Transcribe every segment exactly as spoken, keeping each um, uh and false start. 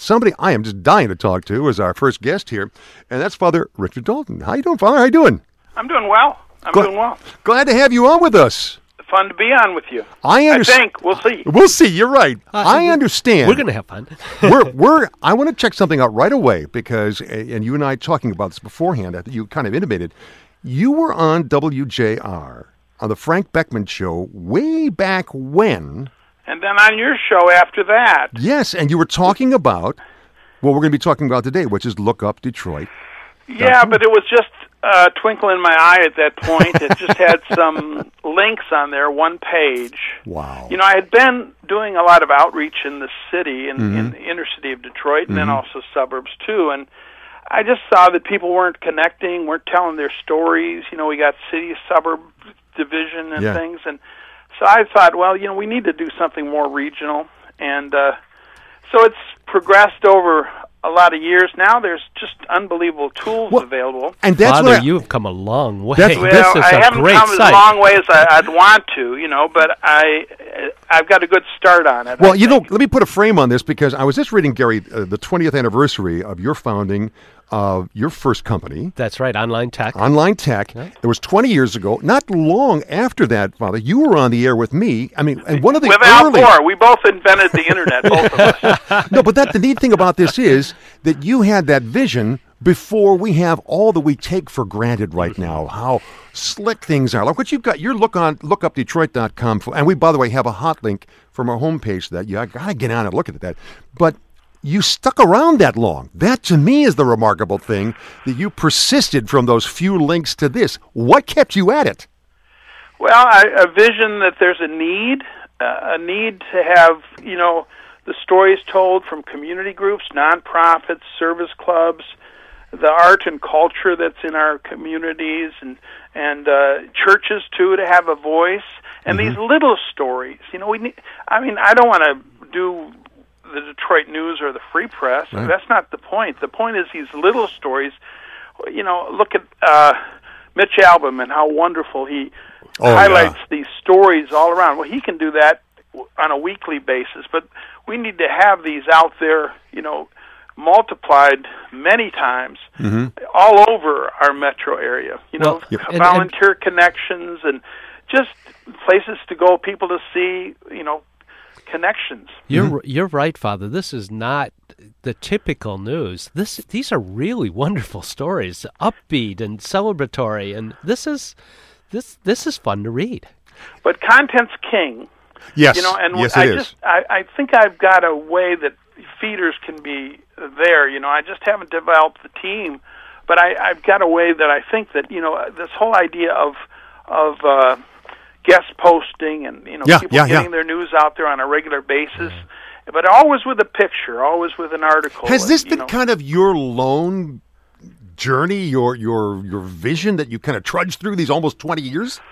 somebody I am just dying to talk to is our first guest here, and that's Father Richard Dalton. How you doing, Father? How you doing? I'm doing well. I'm Gl- doing well. Glad to have you on with us. Fun to be on with you. I understand. I think. We'll see. We'll see. You're right. Uh, I we- understand. We're going to have fun. we're we're. I want to check something out right away because, and you and I talking about this beforehand. I think you kind of intimated. You were on W J R on the Frank Beckman show way back when. And then on your show after that. Yes, and you were talking about what we're going to be talking about today, which is Look Up Detroit. Yeah, but it was just a twinkle in my eye at that point. It just had some links on there, one page. Wow. You know, I had been doing a lot of outreach in the city, in, Mm-hmm. in the inner city of Detroit, and Mm-hmm. then also suburbs too. And I just saw that people weren't connecting, weren't telling their stories. You know, we got city-suburb division and Yeah. things. And so I thought, well, you know, we need to do something more regional. And uh, so it's progressed over a lot of years. Now there's just unbelievable tools Well, available. And that's Father, what I, you have come a long way. That's- Well, this is I a haven't great come site. as long way as I, I'd want to, you know, but I, I've got a good start on it. Well, I you know, think. let me put a frame on this because I was just reading, Gary, uh, the twentieth anniversary of your founding of your first company, That's right, online tech. Online Tech. It was twenty years ago. Not long after that, Father, you were on the air with me. I mean, and one of the With Al early... Gore, we both invented the internet, both of us. No, but that the neat thing about this is that you had that vision before we have all that we take for granted right now, how slick things are. Like what you've got, your look on look up detroit dot com, for, and we, by the way, have a hot link from our homepage to that. You got to get on and look at that. But you stuck around that long. That, to me, is the remarkable thing, that you persisted from those few links to this. What kept you at it? Well, I, a vision that there's a need, uh, a need to have, you know, the stories told from community groups, nonprofits, service clubs, the art and culture that's in our communities, and and uh, churches too, to have a voice, and Mm-hmm. these little stories. You know, we need. I mean, I don't want to do the Detroit News or the Free Press. Right. That's not the point. The point is these little stories. You know, look at uh, Mitch Albom and how wonderful he Oh, highlights yeah. these stories all around. Well, he can do that on a weekly basis, but we need to have these out there, you know, multiplied many times Mm-hmm. all over our metro area. You know, Well, Yep. and- volunteer connections and just places to go, people to see, you know, connections. You're Mm-hmm. you're right, Father. This is not the typical news. This these are really wonderful stories, upbeat and celebratory, and this is this this is fun to read. But content's king. Yes, You know, and yes, I it is. just I, I think I've got a way that feeders can be there. You know, I just haven't developed the team, but I, I've got a way that I think that, you know, this whole idea of of uh, guest posting and, you know, Yeah, people yeah, yeah. getting their news out there on a regular basis, but always with a picture, always with an article. Has this you been know. kind of your lone journey, your your your vision that you kind of trudged through these almost twenty years?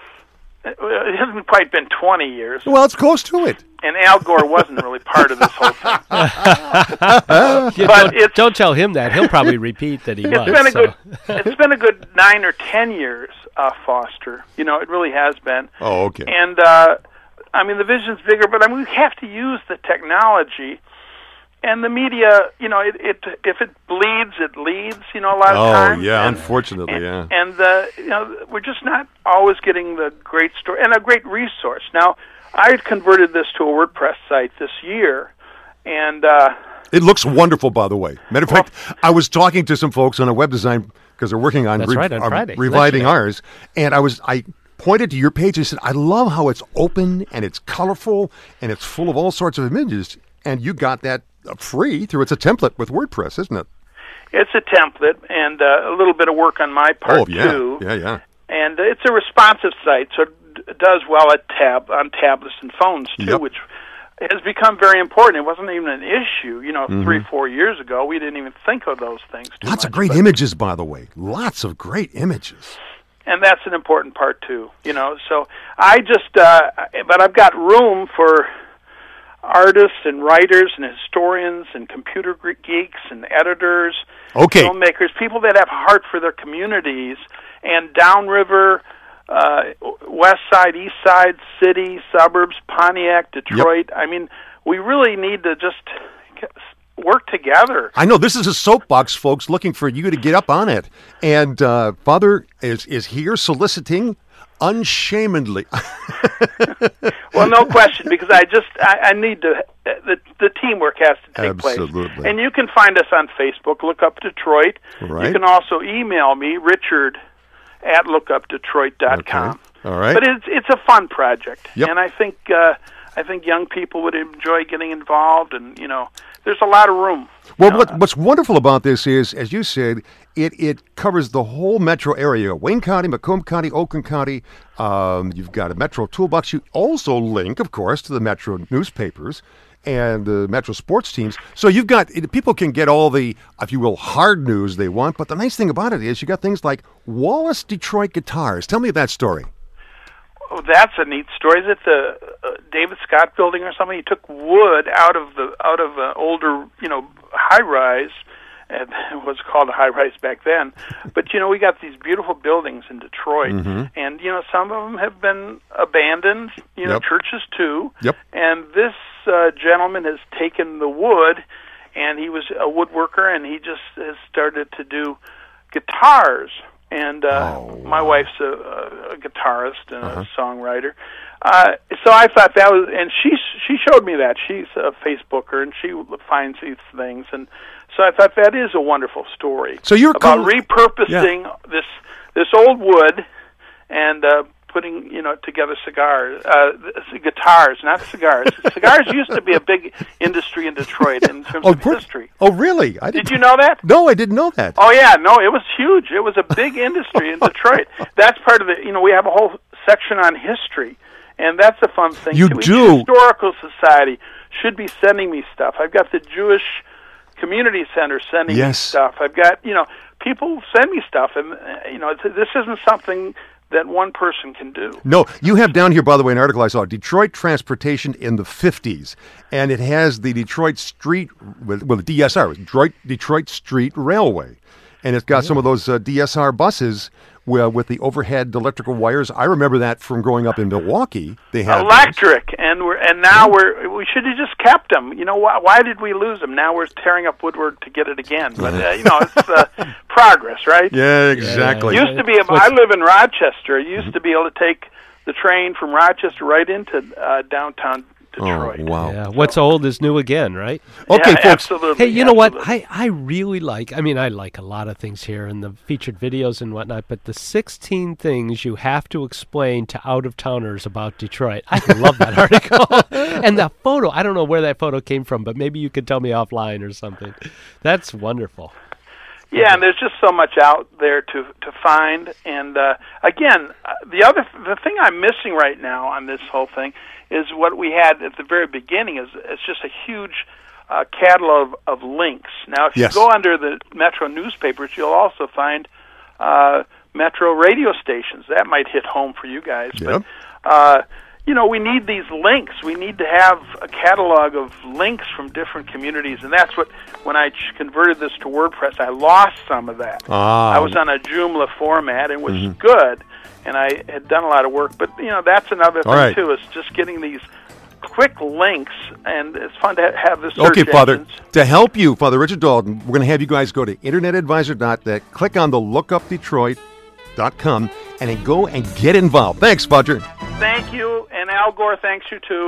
It hasn't quite been twenty years, Well, it's close to it. and Al Gore wasn't really part of this whole thing. Yeah, But don't, it's- don't tell him that. He'll probably repeat that he It's was. been a so. good. It's been a good nine or ten years, uh, Foster. You know, it really has been. Oh, okay. And uh, I mean, the vision's bigger, but I mean, we have to use the technology and the media. You know, it, it if it bleeds, it leads. You know, a lot of Oh, times. yeah, And- unfortunately, and, yeah. And uh, you know, we're just not always getting the great story and a great resource. Now, I had converted this to a WordPress site this year, and. Uh, It looks wonderful, by the way. Matter of fact, I was talking to some folks on a web design because they're working on, That's right, on uh, Friday, reviving yesterday. ours, and I was I pointed to your page and said, I love how it's open and it's colorful and it's full of all sorts of images, and you got that uh, free through it's a template with WordPress, isn't it? It's a template and uh, a little bit of work on my part Oh yeah, too. yeah, yeah. And uh, it's a responsive site, so it d- does well at tab on tablets and phones too, Yep. which has become very important. It wasn't even an issue, you know, Mm-hmm. three, four years ago. We didn't even think of those things too Lots much, of great but- images, by the way. Lots of great images. and that's an important part too. You know, so I just, uh, but I've got room for artists and writers and historians and computer ge- geeks and editors, Okay. filmmakers, people that have a heart for their communities, and downriver, uh, west side, east side, city, suburbs, Pontiac, Detroit. I mean, we really need to just work together. I know this is a soapbox, folks, looking for you to get up on it. And uh, Father is is here soliciting unshamedly. Well, no question, because I just I, I need to. The the teamwork has to take Absolutely. place. And you can find us on Facebook. Look up Detroit. Right. You can also email me, Richard at look up detroit dot com. Okay. All right. But it's it's a fun project, Yep. and I think uh, I think young people would enjoy getting involved, and you know, there's a lot of room. Well, you know, what, what's wonderful about this is, as you said, it, it covers the whole metro area. Wayne County, Macomb County, Oakland County. Um, you've got a metro toolbox. You also link, of course, to the metro newspapers and the metro sports teams. So you've got, people can get all the, if you will, hard news they want. But the nice thing about it is you got things like Wallace Detroit Guitars. Tell me that story. Oh, that's a neat story. Is it the uh, David Scott building or something? He took wood out of the out of an older, you know, high rise, and it was called a high rise back then. But you know, we got these beautiful buildings in Detroit, Mm-hmm. and you know, some of them have been abandoned. You know, Yep. churches too. Yep. And this uh, gentleman has taken the wood, and he was a woodworker, and he just has started to do guitars. And uh, Oh, my wow. wife's a, a guitarist and Uh-huh. a songwriter. Uh, so I thought that was, and she she showed me that. She's a Facebooker, and she finds these things, and so I thought that is a wonderful story. So you're about com- repurposing this this old wood and uh, putting you know together cigars, uh, guitars, not cigars. Cigars used to be a big industry in Detroit in terms Oh, of per- history. oh, really? I Did you know that? No, I didn't know that. Oh yeah, no, it was huge. It was a big industry in Detroit. That's part of the. You know, we have a whole section on history, and that's a fun thing. You too. do. Historical Society should be sending me stuff. I've got the Jewish Community Center sending me Yes. stuff. I've got you know people send me stuff, and uh, you know it's, this isn't something that one person can do. No, you have down here, by the way, an article I saw, Detroit Transportation in the fifties, and it has the Detroit Street, with, well, the D S R, Detroit, Detroit Street Railway, and it's got some of those uh, D S R buses with, with the overhead electrical wires. I remember that from growing up in Milwaukee. They had those. Electric, and we're and now we're we should have just kept them. You know why? Why did we lose them? Now we're tearing up Woodward to get it again. But uh, you know, it's uh, progress, right? Yeah, exactly. Used to be. Able, I live in Rochester. I used to be able to take the train from Rochester right into uh, downtown Detroit. Oh, wow. Yeah, what's old is new again, right? Okay, Yeah, folks. absolutely. Hey, you know what? absolutely. I, I really like, I mean, I like a lot of things here in the featured videos and whatnot, but the sixteen things you have to explain to out-of-towners about Detroit. I love that article. And the photo, I don't know where that photo came from, but maybe you could tell me offline or something. That's wonderful. Yeah, and there's just so much out there to to find. And uh, again, uh, the other the thing I'm missing right now on this whole thing is what we had at the very beginning. Is it's just a huge uh, catalog of links. Now, if Yes. you go under the Metro newspapers, you'll also find uh, Metro radio stations. That might hit home for you guys. Yep. But uh, you know, we need these links. We need to have a catalog of links from different communities, and that's what, when I ch- converted this to WordPress, I lost some of that. Ah. I was on a Joomla format, and it was Mm-hmm. good, and I had done a lot of work. But, you know, that's another thing, All right. too, is just getting these quick links, and it's fun to ha- have the search Okay, Father, engines. to help you, Father Richard Dalton, we're going to have you guys go to internet advisor dot net, click on the look up detroit dot com, and then go and get involved. Thanks, Father. Thank you, and Al Gore, thanks you, too.